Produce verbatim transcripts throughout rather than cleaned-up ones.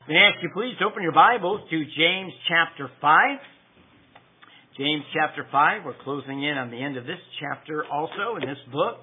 May I ask you please to open your Bibles to James chapter five. James chapter five. We're closing in on the end of this chapter also in this book.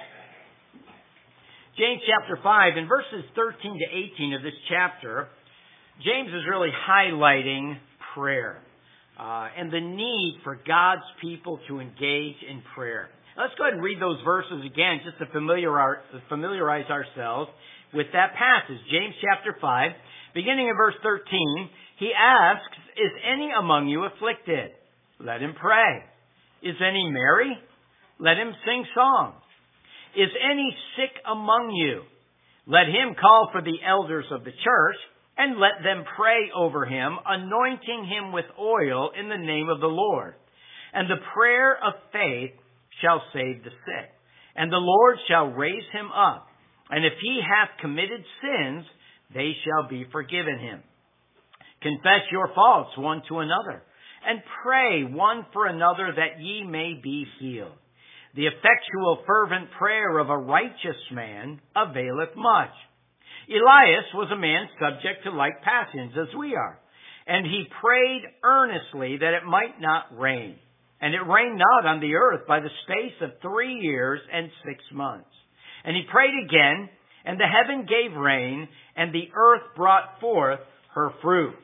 James chapter five, in verses thirteen to eighteen of this chapter, James is really highlighting prayer uh, and the need for God's people to engage in prayer. Let's go ahead and read those verses again just to familiarize, familiarize ourselves with that passage. James chapter five. Beginning in verse thirteen, he asks, "Is any among you afflicted? Let him pray. Is any merry? Let him sing songs. Is any sick among you? Let him call for the elders of the church, and let them pray over him, anointing him with oil in the name of the Lord. And the prayer of faith shall save the sick, and the Lord shall raise him up. And if he hath committed sins, they shall be forgiven him. Confess your faults one to another, and pray one for another that ye may be healed. The effectual fervent prayer of a righteous man availeth much. Elias was a man subject to like passions as we are, and he prayed earnestly that it might not rain. And it rained not on the earth by the space of three years and six months. And he prayed again, and the heaven gave rain, and the earth brought forth her fruit."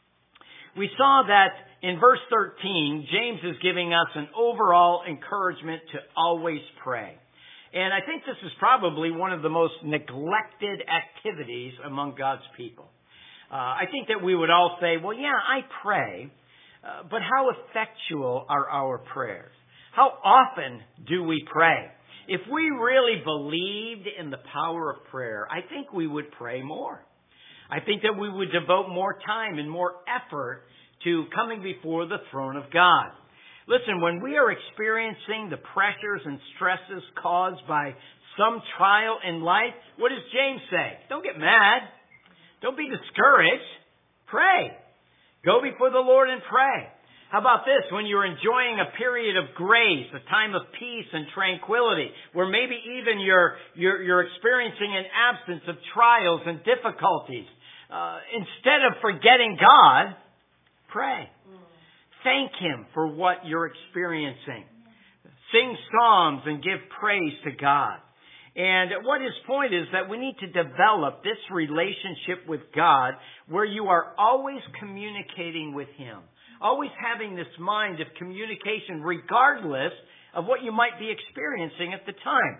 We saw that in verse thirteen, James is giving us an overall encouragement to always pray. And I think this is probably one of the most neglected activities among God's people. Uh, I think that we would all say, well, yeah, I pray, uh, but how effectual are our prayers? How often do we pray? If we really believed in the power of prayer, I think we would pray more. I think that we would devote more time and more effort to coming before the throne of God. Listen, when we are experiencing the pressures and stresses caused by some trial in life, what does James say? Don't get mad. Don't be discouraged. Pray. Go before the Lord and pray. How about this? When you're enjoying a period of grace, a time of peace and tranquility, where maybe even you're, you're, you're experiencing an absence of trials and difficulties, uh, instead of forgetting God, pray. Thank Him for what you're experiencing. Sing psalms and give praise to God. And what his point is that we need to develop this relationship with God where you are always communicating with Him. Always having this mind of communication regardless of what you might be experiencing at the time.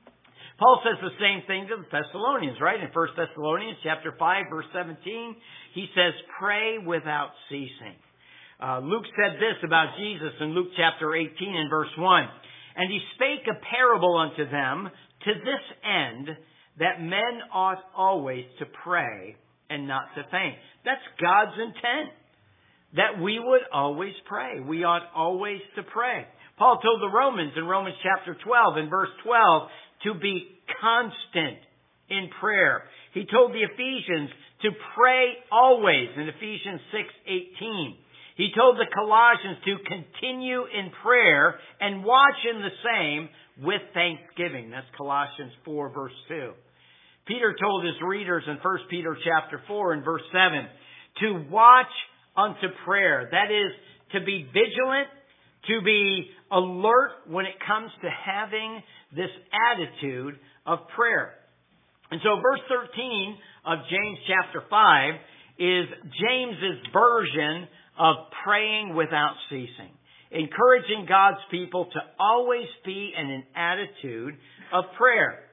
Paul says the same thing to the Thessalonians, right? In First Thessalonians chapter five, verse seventeen, he says, "Pray without ceasing." Uh, Luke said this about Jesus in Luke chapter eighteen and verse one. "And he spake a parable unto them to this end, that men ought always to pray and not to faint." That's God's intent. That we would always pray. We ought always to pray. Paul told the Romans in Romans chapter twelve and verse twelve to be constant in prayer. He told the Ephesians to pray always in Ephesians six eighteen. He told the Colossians to continue in prayer and watch in the same with thanksgiving. That's Colossians four verse two. Peter told his readers in First Peter chapter four and verse seven to watch unto prayer. That is, to be vigilant, to be alert when it comes to having this attitude of prayer. And so verse thirteen of James chapter five is James's version of praying without ceasing, encouraging God's people to always be in an attitude of prayer.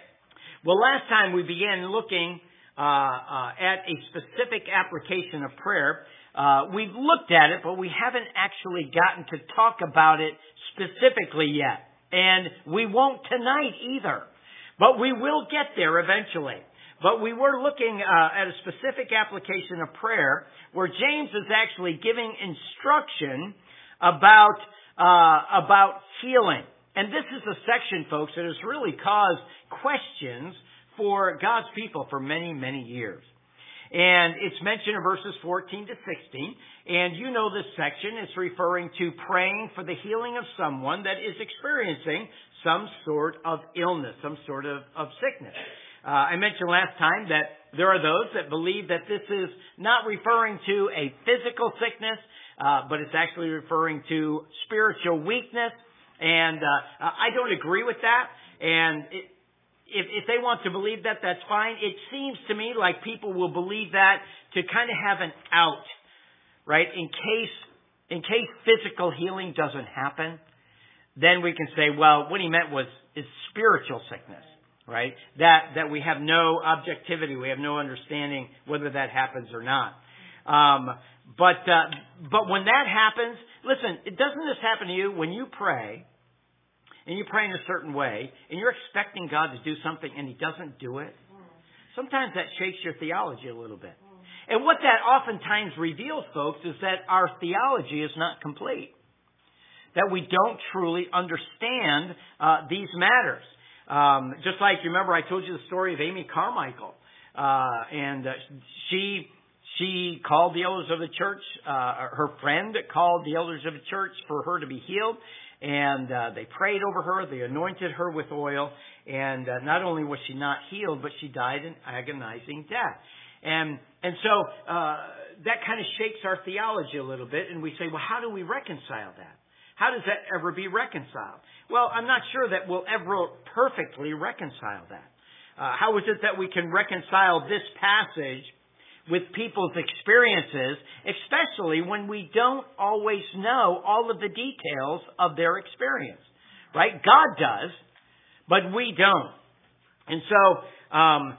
Well, last time we began looking uh, uh, at a specific application of prayer. Uh, we've looked at it, but we haven't actually gotten to talk about it specifically yet. And we won't tonight either. But we will get there eventually. But we were looking uh, at a specific application of prayer where James is actually giving instruction about uh, about healing. And this is a section, folks, that has really caused questions for God's people for many, many years. And it's mentioned in verses fourteen to sixteen. And you know this section is referring to praying for the healing of someone that is experiencing some sort of illness, some sort of, of sickness. Uh, I mentioned last time that there are those that believe that this is not referring to a physical sickness, uh, but it's actually referring to spiritual weakness. And uh, I don't agree with that. And it, if, if they want to believe that, that's fine. It seems to me like people will believe that to kind of have an out, right? In case, in case physical healing doesn't happen, then we can say, well, what he meant was is spiritual sickness, right? That that we have no objectivity, we have no understanding whether that happens or not. Um, but uh, but when that happens, listen, it doesn't this happen to you when you pray, and you pray in a certain way, and you're expecting God to do something, and He doesn't do it? Sometimes that shakes your theology a little bit. And what that oftentimes reveals, folks, is that our theology is not complete. That we don't truly understand uh, these matters. Um, just like, you remember I told you the story of Amy Carmichael. Uh, and uh, she she called the elders of the church. Uh, her friend called the elders of the church for her to be healed. And uh, they prayed over her. They anointed her with oil. And uh, not only was she not healed, but she died an agonizing death. And and so uh, that kind of shakes our theology a little bit. And we say, well, how do we reconcile that? How does that ever be reconciled? Well, I'm not sure that we'll ever perfectly reconcile that. Uh, how is it that we can reconcile this passage with people's experiences, especially when we don't always know all of the details of their experience? Right? God does, but we don't. And so, um,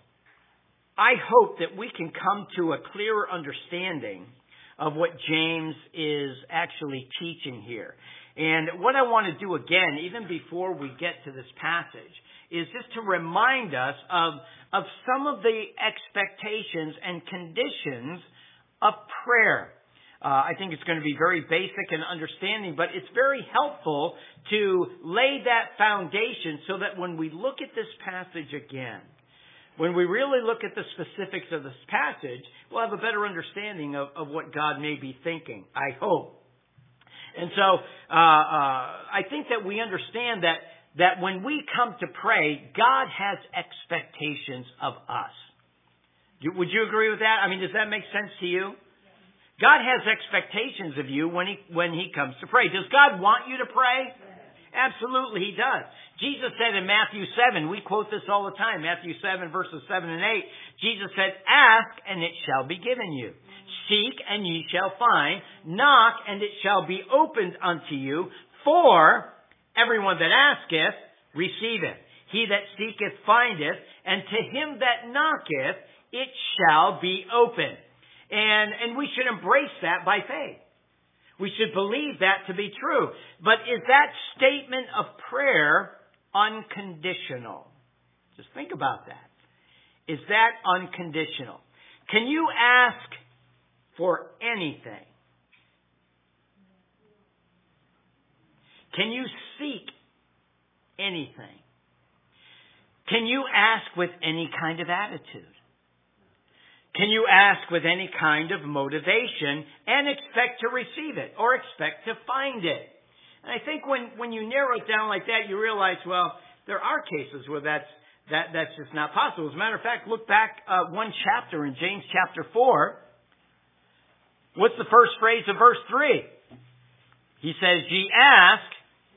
I hope that we can come to a clearer understanding of what James is actually teaching here. And what I want to do again, even before we get to this passage, is just to remind us of, of some of the expectations and conditions of prayer. Uh, I think it's going to be very basic in understanding, but it's very helpful to lay that foundation so that when we look at this passage again, when we really look at the specifics of this passage, we'll have a better understanding of, of what God may be thinking, I hope. And so uh, uh, I think that we understand that, that when we come to pray, God has expectations of us. Would you agree with that? I mean, does that make sense to you? God has expectations of you when he, when he comes to pray. Does God want you to pray? Absolutely, He does. Jesus said in Matthew seven, we quote this all the time, Matthew seven, verses seven and eight, Jesus said, ask and it shall be given you. Seek and ye shall find. Knock and it shall be opened unto you. For everyone that asketh, receiveth. He that seeketh, findeth. And to him that knocketh, it shall be opened. And, and we should embrace that by faith. We should believe that to be true. But is that statement of prayer unconditional? Just think about that. Is that unconditional? Can you ask for anything? Can you seek anything? Can you ask with any kind of attitude? Can you ask with any kind of motivation and expect to receive it or expect to find it? And I think when, when you narrow it down like that, you realize, well, there are cases where that's, that, that's just not possible. As a matter of fact, look back uh, one chapter in James chapter four. What's the first phrase of verse three? He says, ye ask.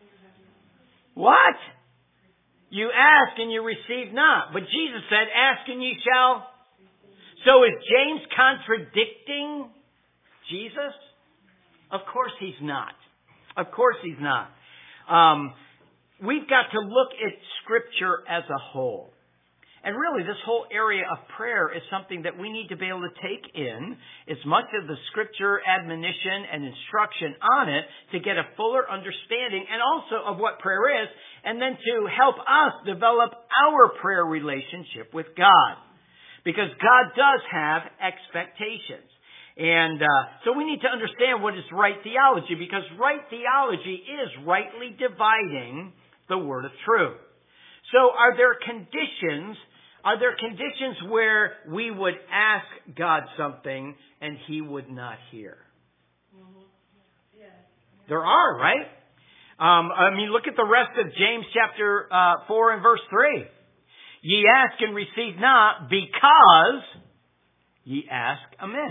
What? You ask and you receive not. But Jesus said, ask and ye shall. So is James contradicting Jesus? Of course he's not. Of course he's not. Um, we've got to look at Scripture as a whole. And really, this whole area of prayer is something that we need to be able to take in as much of the Scripture admonition and instruction on it to get a fuller understanding and also of what prayer is, and then to help us develop our prayer relationship with God. Because God does have expectations. And uh, so we need to understand what is right theology, because right theology is rightly dividing the word of truth. So are there conditions, are there conditions where we would ask God something and He would not hear? There are, right? Um, I mean, look at the rest of James chapter uh, four and verse three. Ye ask and receive not, because ye ask amiss,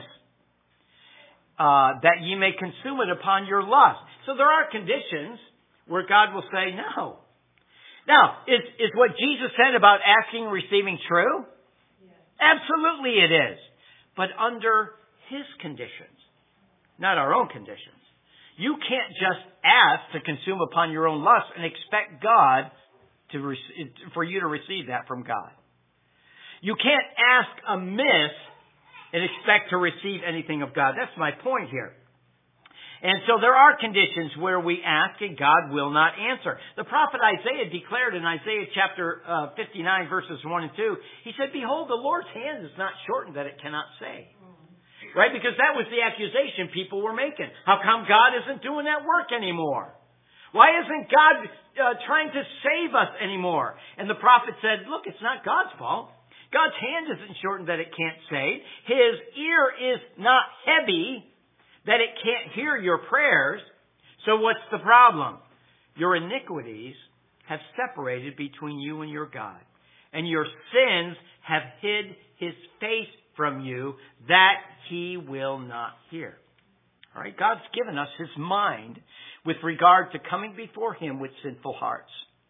uh, that ye may consume it upon your lust. So there are conditions where God will say no. Now, is, is what Jesus said about asking and receiving true? Yes. Absolutely it is. But under His conditions, not our own conditions. You can't just ask to consume upon your own lust and expect God to receive, for you to receive that from God. You can't ask amiss and expect to receive anything of God. That's my point here. And so there are conditions where we ask and God will not answer. The prophet Isaiah declared in Isaiah chapter uh, fifty-nine verses one and two, he said, behold, the Lord's hand is not shortened that it cannot save. Right? Because that was the accusation people were making. How come God isn't doing that work anymore? Why isn't God uh, trying to save us anymore? And the prophet said, look, it's not God's fault. God's hand isn't shortened that it can't save. His ear is not heavy that it can't hear your prayers. So what's the problem? Your iniquities have separated between you and your God. And your sins have hid His face from you that He will not hear. All right, God's given us His mind with regard to coming before Him with sinful hearts.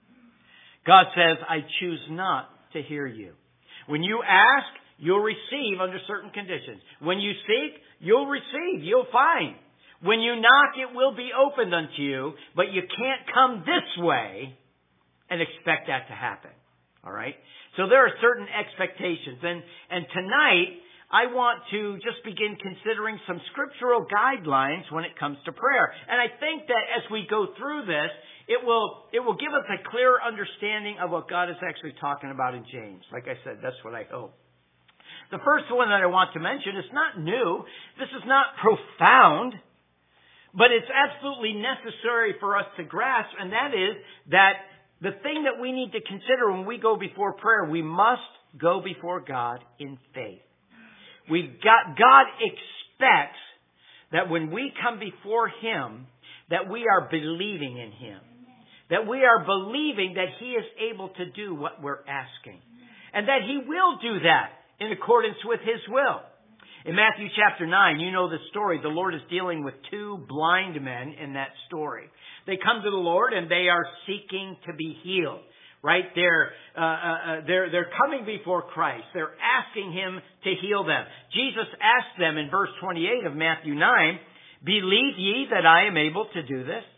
God says, I choose not to hear you. When you ask, you'll receive under certain conditions. When you seek, you'll receive, you'll find. When you knock, it will be opened unto you, but you can't come this way and expect that to happen. All right? So there are certain expectations. And, and tonight, I want to just begin considering some scriptural guidelines when it comes to prayer. And I think that as we go through this, it will, it will give us a clearer understanding of what God is actually talking about in James. Like I said, that's what I hope. The first one that I want to mention is not new. This is not profound, but it's absolutely necessary for us to grasp, and that is that the thing that we need to consider when we go before prayer, we must go before God in faith. We've got, God expects that when we come before Him, that we are believing in Him. That we are believing that He is able to do what we're asking. And that He will do that in accordance with His will. In Matthew chapter nine, you know the story. The Lord is dealing with two blind men in that story. They come to the Lord and they are seeking to be healed. Right? They're, uh, uh, they're, they're coming before Christ. They're asking Him to heal them. Jesus asked them in verse twenty-eight of Matthew nine, believe ye that I am able to do this?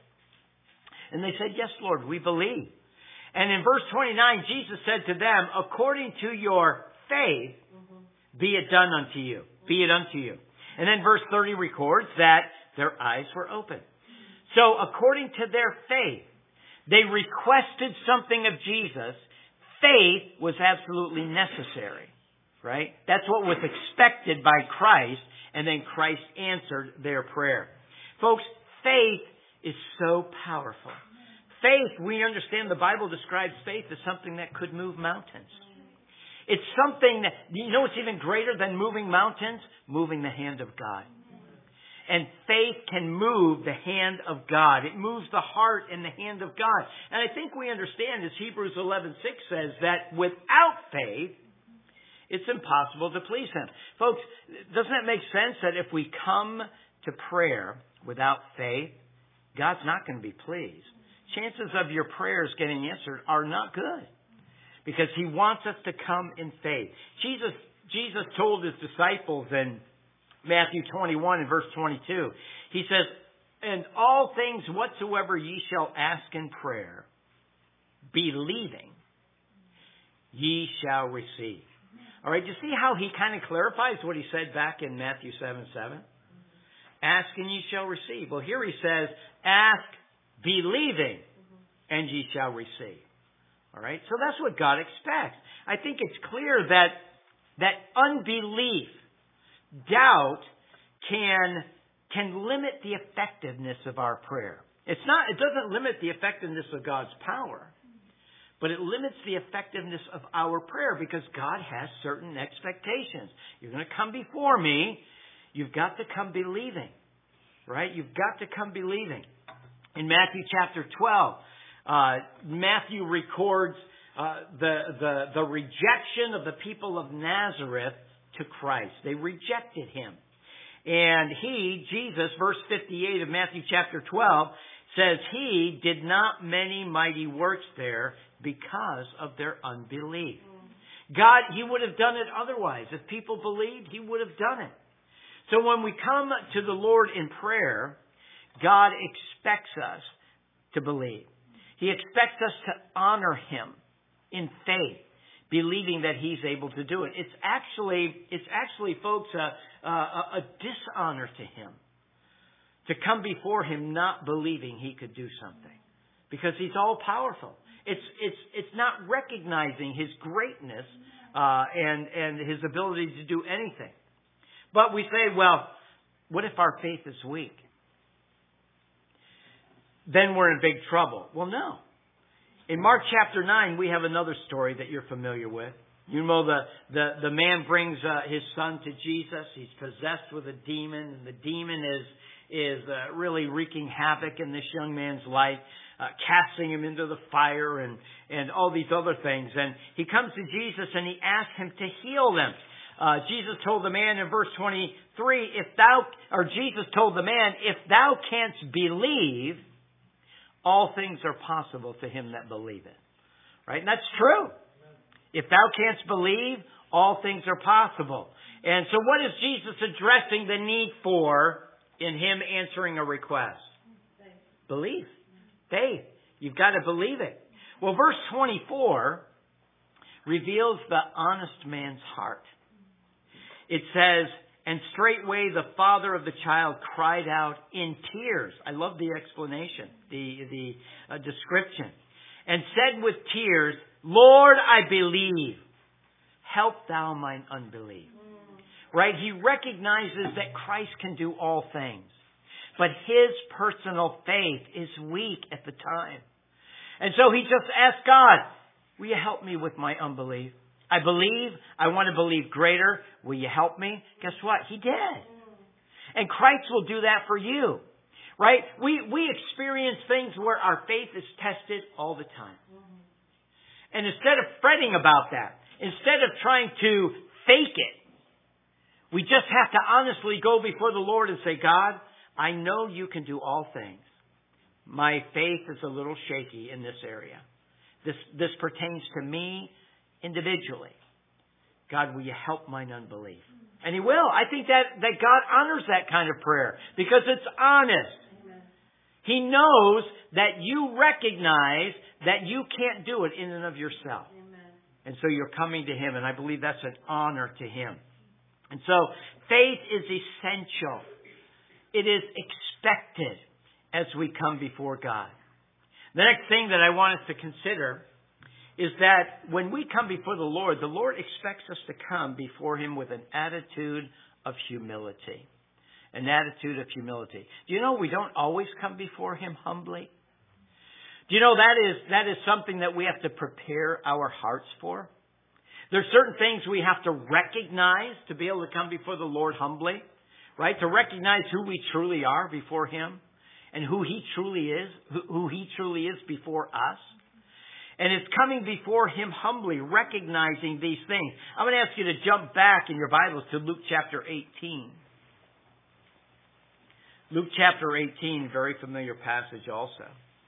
And they said, yes, Lord, we believe. And in verse twenty-nine, Jesus said to them, according to your faith, be it done unto you. Be it unto you. And then verse thirty records that their eyes were open. So according to their faith, they requested something of Jesus. Faith was absolutely necessary. Right? That's what was expected by Christ. And then Christ answered their prayer. Folks, faith is so powerful. Faith, we understand the Bible describes faith as something that could move mountains. It's something that, you know what's even greater than moving mountains? Moving the hand of God. And faith can move the hand of God. It moves the heart and the hand of God. And I think we understand, as Hebrews eleven six says, that without faith, it's impossible to please Him. Folks, doesn't it make sense that if we come to prayer without faith, God's not going to be pleased? Chances of your prayers getting answered are not good. Because He wants us to come in faith. Jesus, Jesus told His disciples in Matthew twenty-one and verse twenty-two, He says, and all things whatsoever ye shall ask in prayer, believing, ye shall receive. All right, you see how He kind of clarifies what He said back in Matthew seven seven? Ask and ye shall receive. Well, here He says, ask believing, and ye shall receive. All right, so that's what God expects. I think it's clear that that unbelief, doubt, can can limit the effectiveness of our prayer. It's not. It doesn't limit the effectiveness of God's power, but it limits the effectiveness of our prayer because God has certain expectations. You're going to come before me. You've got to come believing, right? You've got to come believing. In Matthew chapter twelve. Uh, Matthew records uh, the, the, the rejection of the people of Nazareth to Christ. They rejected him. And he, Jesus, verse fifty-eight of Matthew chapter twelve, says he did not many mighty works there because of their unbelief. God, he would have done it otherwise. If people believed, he would have done it. So when we come to the Lord in prayer, God expects us to believe. He expects us to honor him in faith, believing that he's able to do it. It's actually, it's actually, folks, a, a, a dishonor to him to come before him not believing he could do something, because he's all powerful. It's it's it's not recognizing his greatness uh, and and his ability to do anything. But we say, well, what if our faith is weak? Then we're in big trouble. Well, no. In Mark chapter nine, we have another story that you're familiar with. You know, the the, the man brings uh, his son to Jesus. He's possessed with a demon, and the demon is is uh, really wreaking havoc in this young man's life, uh, casting him into the fire and, and all these other things. And he comes to Jesus and he asks him to heal them. Uh, Jesus told the man in verse twenty-three, if thou, or Jesus told the man, if thou canst believe, all things are possible to him that believeth. Right? And that's true. If thou canst believe, all things are possible. And so what is Jesus addressing the need for in him answering a request? Faith. Belief. Faith. You've got to believe it. Well, verse twenty-four reveals the honest man's heart. It says, and straightway the father of the child cried out in tears. I love the explanation, the, the uh, description. And said with tears, Lord, I believe. Help thou mine unbelief. Right? He recognizes that Christ can do all things. But his personal faith is weak at the time. And so he just asked God, will you help me with my unbelief? I believe. I want to believe greater. Will you help me? Guess what? He did. And Christ will do that for you. Right? We, we experience things where our faith is tested all the time. And instead of fretting about that, instead of trying to fake it, we just have to honestly go before the Lord and say, God, I know you can do all things. My faith is a little shaky in this area. This, this pertains to me individually. God, will you help mine unbelief? And he will. I think that, that God honors that kind of prayer because it's honest. Amen. He knows that you recognize that you can't do it in and of yourself. Amen. And so you're coming to him, and I believe that's an honor to him. And so faith is essential. It is expected as we come before God. The next thing that I want us to consider is that when we come before the Lord, the Lord expects us to come before him with an attitude of humility. An attitude of humility. Do you know we don't always come before him humbly? Do you know that is, that is something that we have to prepare our hearts for? There's certain things we have to recognize to be able to come before the Lord humbly, right? To recognize who we truly are before him and who he truly is, who he truly is before us. And it's coming before him humbly, recognizing these things. I'm going to ask you to jump back in your Bibles to Luke chapter eighteen. Luke chapter eighteen, very familiar passage also.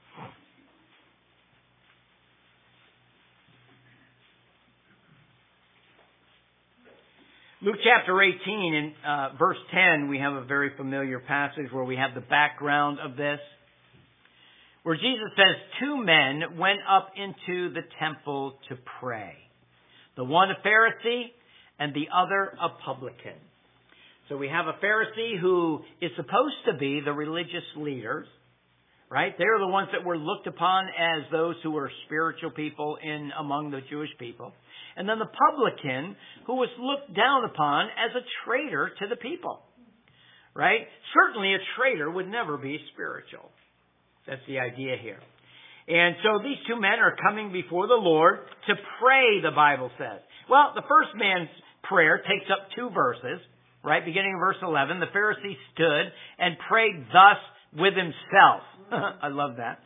Luke chapter eighteen, in uh, verse ten, we have a very familiar passage where we have the background of this. Where Jesus says, two men went up into the temple to pray. The one a Pharisee and the other a publican. So we have a Pharisee who is supposed to be the religious leaders, right? They're the ones that were looked upon as those who were spiritual people in among the Jewish people. And then the publican, who was looked down upon as a traitor to the people, right? Certainly a traitor would never be spiritual. That's the idea here. And so these two men are coming before the Lord to pray, the Bible says. Well, the first man's prayer takes up two verses, right? Beginning in verse eleven, the Pharisee stood and prayed thus with himself. I love that.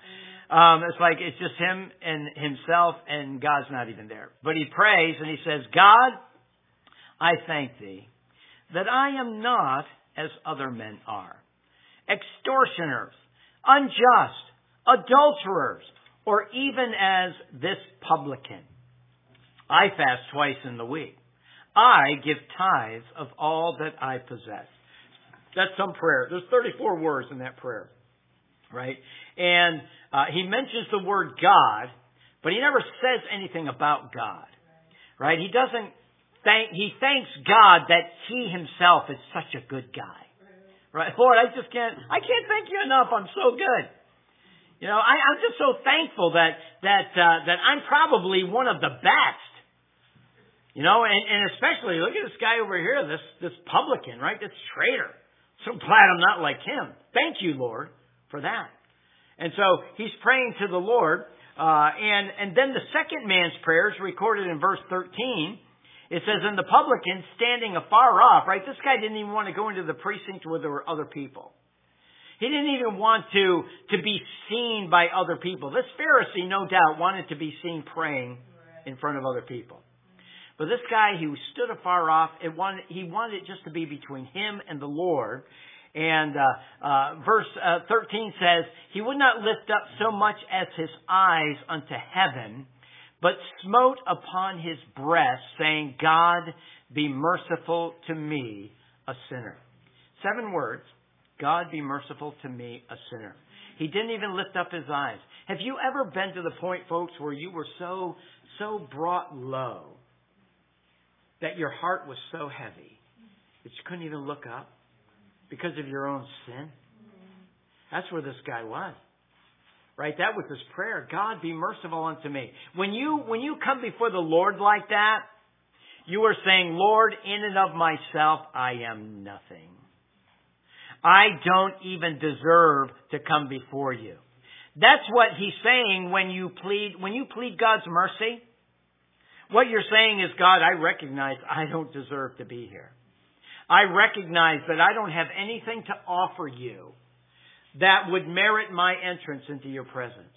um, it's like it's just him and himself, and God's not even there. But he prays and he says, God, I thank thee that I am not as other men are, extortioners, unjust, adulterers, or even as this publican. I fast twice in the week. I give tithes of all that I possess. That's some prayer. There's thirty-four words in that prayer, right? And uh, he mentions the word God, but he never says anything about God, right? He doesn't thank, he thanks God that he himself is such a good guy, right? Lord, I just can't, I can't thank you enough. I'm so good. You know, I, I'm just so thankful that, that, uh, that I'm probably one of the best. You know, and, and especially, look at this guy over here, this, this publican, right? This traitor. So glad I'm not like him. Thank you, Lord, for that. And so he's praying to the Lord. Uh, and, and then the second man's prayer is recorded in verse thirteen. It says, and the publican standing afar off, right? This guy didn't even want to go into the precinct where there were other people. He didn't even want to, to be seen by other people. This Pharisee, no doubt, wanted to be seen praying in front of other people. But this guy, he stood afar off. It wanted, he wanted it just to be between him and the Lord. And uh, uh, verse uh, thirteen says, he would not lift up so much as his eyes unto heaven, but smote upon his breast, saying, God, be merciful to me, a sinner. Seven words. God, be merciful to me, a sinner. He didn't even lift up his eyes. Have you ever been to the point, folks, where you were so, so brought low that your heart was so heavy that you couldn't even look up because of your own sin? That's where this guy was. Right? That was his prayer. God, be merciful unto me. When you, when you come before the Lord like that, you are saying, Lord, in and of myself, I am nothing. I don't even deserve to come before you. That's what he's saying when you plead, when you plead God's mercy. What you're saying is, God, I recognize I don't deserve to be here. I recognize that I don't have anything to offer you that would merit my entrance into your presence.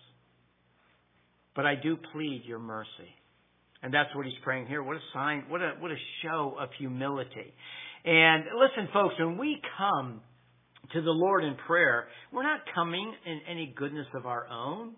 But I do plead your mercy. And that's what he's praying here. What a sign, what a, what a show of humility. And listen, folks, when we come to the Lord in prayer, we're not coming in any goodness of our own.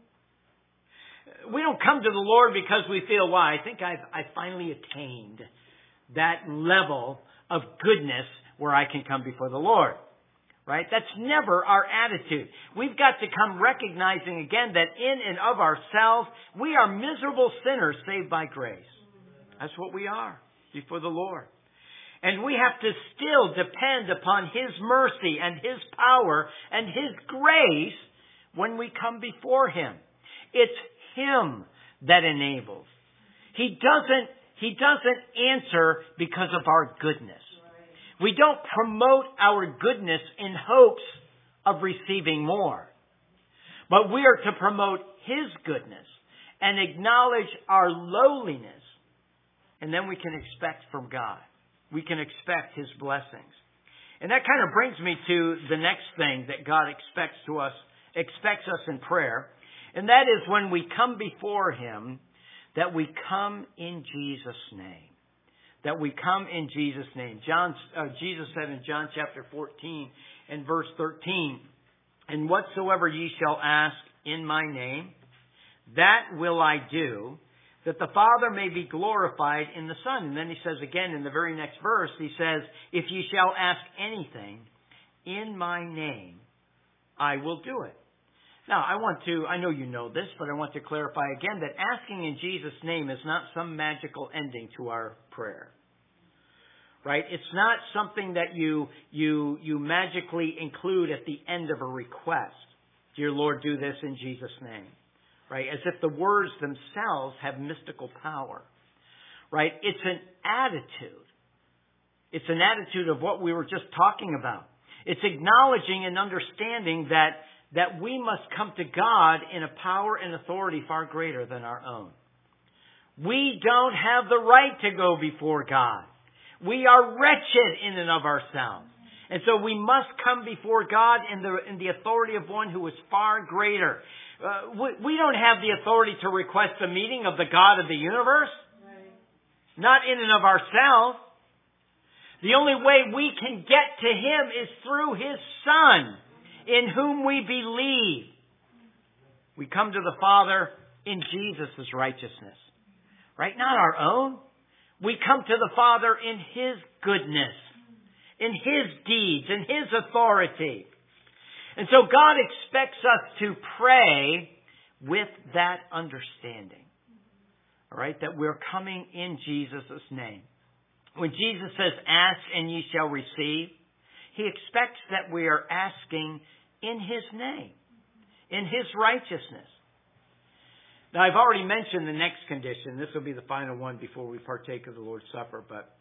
We don't come to the Lord because we feel, well, I think I've I finally attained that level of goodness where I can come before the Lord. Right? That's never our attitude. We've got to come recognizing again that in and of ourselves, we are miserable sinners saved by grace. That's what we are before the Lord. And we have to still depend upon His mercy and His power and His grace when we come before Him. It's Him that enables. He doesn't, He doesn't answer because of our goodness. We don't promote our goodness in hopes of receiving more. But we are to promote His goodness and acknowledge our lowliness. And then we can expect from God. We can expect His blessings. And that kind of brings me to the next thing that God expects to us, expects us in prayer. And that is when we come before Him, that we come in Jesus' name. That we come in Jesus' name. John, uh, Jesus said in John chapter fourteen and verse thirteen, and whatsoever ye shall ask in my name, that will I do, that the Father may be glorified in the Son. And then he says again in the very next verse, he says, if ye shall ask anything in my name, I will do it. Now, I want to, I know you know this, but I want to clarify again that asking in Jesus' name is not some magical ending to our prayer. Right? It's not something that you, you, you magically include at the end of a request. Dear Lord, do this in Jesus' name. Right? As if the words themselves have mystical power. Right? It's an attitude. It's an attitude of what we were just talking about. It's acknowledging and understanding that that we must come to God in a power and authority far greater than our own. We don't have the right to go before God. We are wretched in and of ourselves. And so we must come before God in the, in the authority of one who is far greater. Uh, we, we don't have the authority to request a meeting of the God of the universe. Right. Not in and of ourselves. The only way we can get to Him is through His Son, in whom we believe. We come to the Father in Jesus' righteousness. Right? Not our own. We come to the Father in His goodness, in His deeds, in His authority. And so God expects us to pray with that understanding. All right? That we're coming in Jesus' name. When Jesus says, ask and ye shall receive, He expects that we are asking in His name, in His righteousness. Now, I've already mentioned the next condition. This will be the final one before we partake of the Lord's Supper. But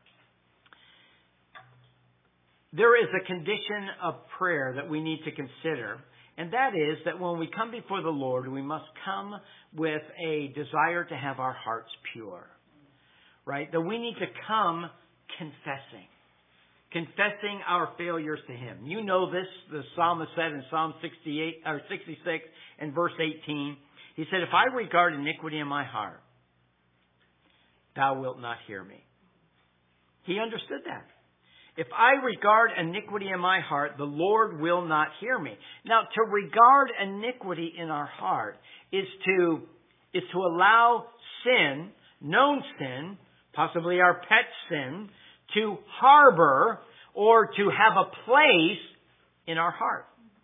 there is a condition of prayer that we need to consider. And that is that when we come before the Lord, we must come with a desire to have our hearts pure. Right? That we need to come confessing. Confessing our failures to Him. You know this, the psalmist said in Psalm sixty-eight or sixty-six and verse eighteen. He said, if I regard iniquity in my heart, thou wilt not hear me. He understood that. If I regard iniquity in my heart, the Lord will not hear me. Now, to regard iniquity in our heart is to, is to allow sin, known sin, possibly our pet sin, to harbor or to have a place in our heart.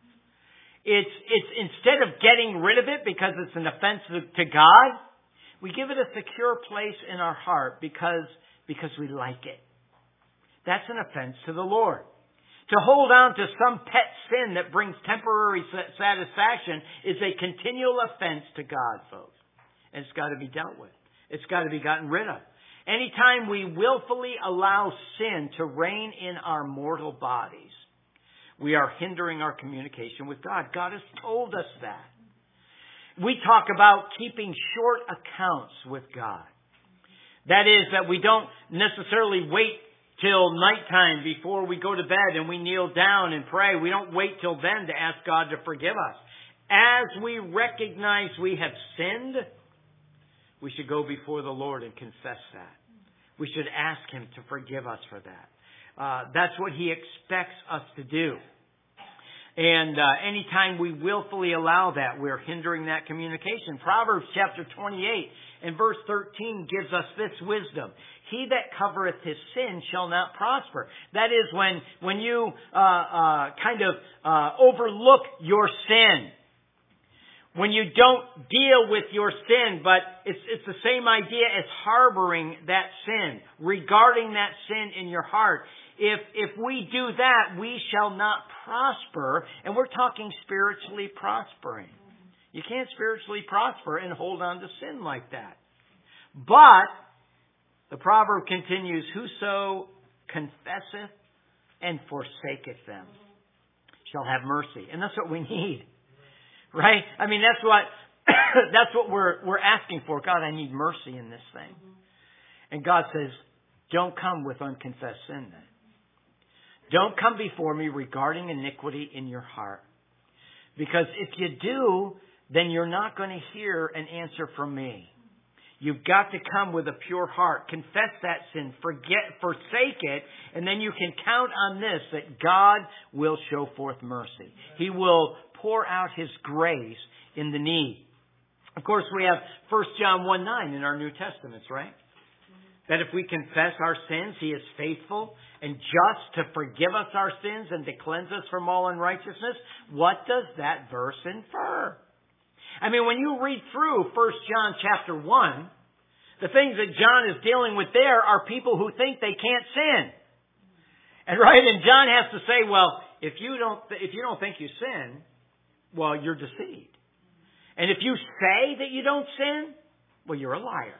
It's, it's instead of getting rid of it because it's an offense to God, we give it a secure place in our heart because, because we like it. That's an offense to the Lord. To hold on to some pet sin that brings temporary satisfaction is a continual offense to God, folks. And it's got to be dealt with. It's got to be gotten rid of. Anytime we willfully allow sin to reign in our mortal bodies, we are hindering our communication with God. God has told us that. We talk about keeping short accounts with God. That is, that we don't necessarily wait till nighttime before we go to bed and we kneel down and pray. We don't wait till then to ask God to forgive us. As we recognize we have sinned, we should go before the Lord and confess that. We should ask Him to forgive us for that. Uh, that's what He expects us to do. And uh, anytime we willfully allow that, we're hindering that communication. Proverbs chapter twenty-eight and verse thirteen gives us this wisdom. He that covereth his sin shall not prosper. That is when, when you uh, uh, kind of uh, overlook your sin. When you don't deal with your sin, but it's, it's the same idea as harboring that sin, regarding that sin in your heart. If, if we do that, we shall not prosper. And we're talking spiritually prospering. You can't spiritually prosper and hold on to sin like that. But the proverb continues, whoso confesseth and forsaketh them shall have mercy. And that's what we need. Right? I mean, that's what that's what we're we're asking for. God, I need mercy in this thing. And God says, don't come with unconfessed sin then. Don't come before me regarding iniquity in your heart. Because if you do, then you're not going to hear an answer from me. You've got to come with a pure heart. Confess that sin. Forget, forsake it. And then you can count on this, that God will show forth mercy. He will pour out His grace in the need. Of course, we have First John one nine in our New Testaments, right? That if we confess our sins, He is faithful and just to forgive us our sins and to cleanse us from all unrighteousness. What does that verse infer? I mean, when you read through First John chapter one, the things that John is dealing with there are people who think they can't sin. And right, and John has to say, well, if you don't, if you don't think you sin, well, you're deceived. And if you say that you don't sin, well, you're a liar.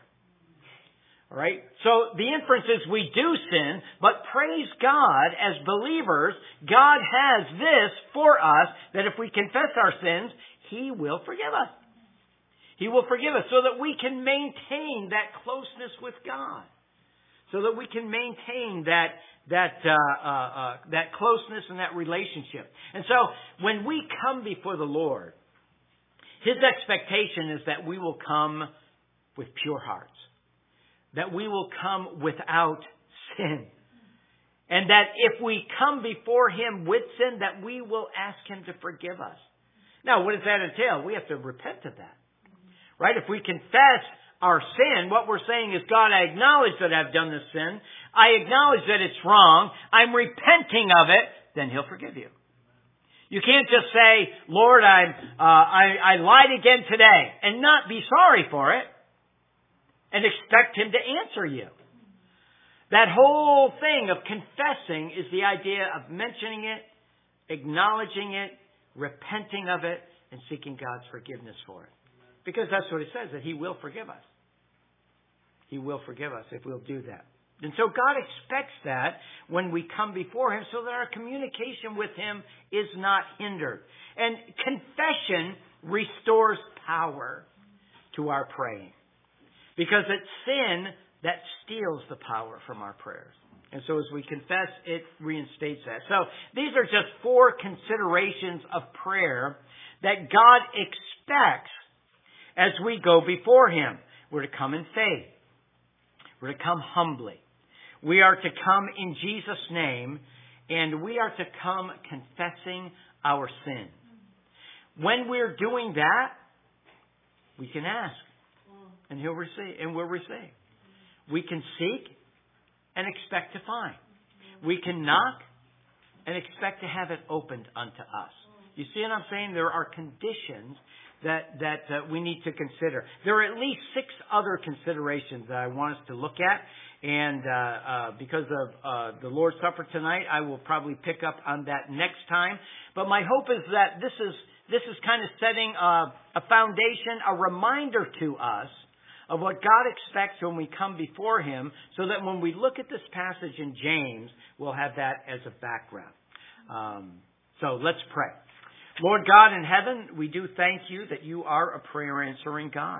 All right? So the inference is we do sin, but praise God, as believers, God has this for us, that if we confess our sins, He will forgive us. He will forgive us so that we can maintain that closeness with God. So that we can maintain that that uh, uh, uh, that closeness and that relationship. And so when we come before the Lord, His expectation is that we will come with pure hearts, that we will come without sin, and that if we come before Him with sin, that we will ask Him to forgive us. Now, what does that entail? We have to repent of that. Right? If we confess our sin, what we're saying is, God, I acknowledge that I've done this sin. I acknowledge that it's wrong. I'm repenting of it. Then He'll forgive you. You can't just say, Lord, I'm, uh, I, I lied again today, and not be sorry for it, and expect Him to answer you. That whole thing of confessing is the idea of mentioning it, acknowledging it, repenting of it, and seeking God's forgiveness for it. Because that's what it says, that He will forgive us. He will forgive us if we'll do that. And so God expects that when we come before Him, so that our communication with Him is not hindered. And confession restores power to our praying. Because it's sin that steals the power from our prayers. And so as we confess, it reinstates that. So these are just four considerations of prayer that God expects as we go before Him. We're to come in faith. We're to come humbly. We are to come in Jesus' name, and we are to come confessing our sin. When we're doing that, we can ask, and He'll receive, and we'll receive. We can seek and expect to find. We can knock and expect to have it opened unto us. You see what I'm saying? There are conditions that that uh, we need to consider. There are at least six other considerations that I want us to look at. And uh, uh, because of uh, the Lord's Supper tonight, I will probably pick up on that next time. But my hope is that this is this is kind of setting a, a foundation, a reminder to us of what God expects when we come before Him, so that when we look at this passage in James, we'll have that as a background. Um, so let's pray. Lord God in heaven, we do thank You that You are a prayer-answering God.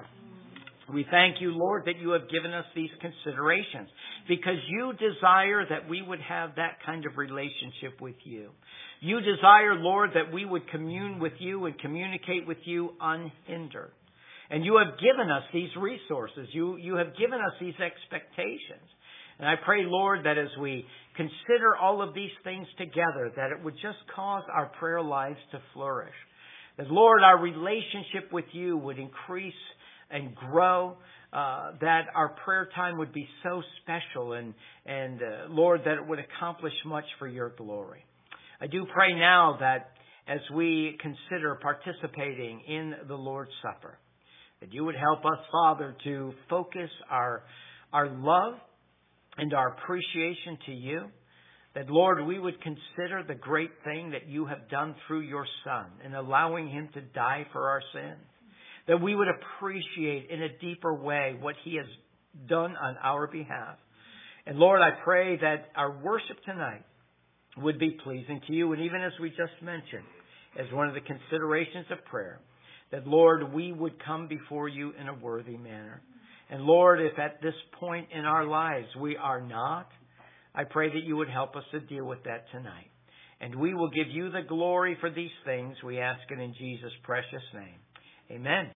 We thank You, Lord, that You have given us these considerations, because You desire that we would have that kind of relationship with You. You desire, Lord, that we would commune with You and communicate with You unhindered. And You have given us these resources. You, you have given us these expectations. And I pray, Lord, that as we consider all of these things together, that it would just cause our prayer lives to flourish. That, Lord, our relationship with You would increase and grow, uh, that our prayer time would be so special, and, and uh, Lord, that it would accomplish much for Your glory. I do pray now that as we consider participating in the Lord's Supper, that You would help us, Father, to focus our, our love and our appreciation to You. That, Lord, we would consider the great thing that You have done through Your Son in allowing Him to die for our sins. That we would appreciate in a deeper way what He has done on our behalf. And Lord, I pray that our worship tonight would be pleasing to You. And even as we just mentioned, as one of the considerations of prayer, that, Lord, we would come before You in a worthy manner. And Lord, if at this point in our lives we are not, I pray that You would help us to deal with that tonight. And we will give You the glory for these things. We ask it in Jesus' precious name. Amen.